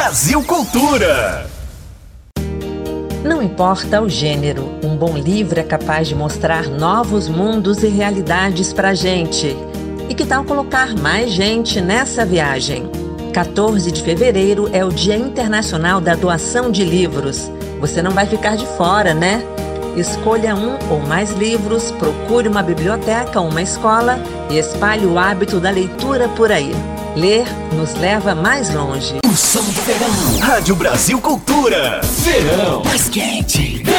Brasil Cultura. Não importa o gênero, um bom livro é capaz de mostrar novos mundos e realidades pra gente. E que tal colocar mais gente nessa viagem? 14 de fevereiro é o Dia Internacional da Doação de Livros. Você não vai ficar de fora, né? Escolha um ou mais livros, procure uma biblioteca ou uma escola e espalhe o hábito da leitura por aí. Ler nos leva mais longe. O som do verão. Rádio Brasil Cultura. Verão mais quente.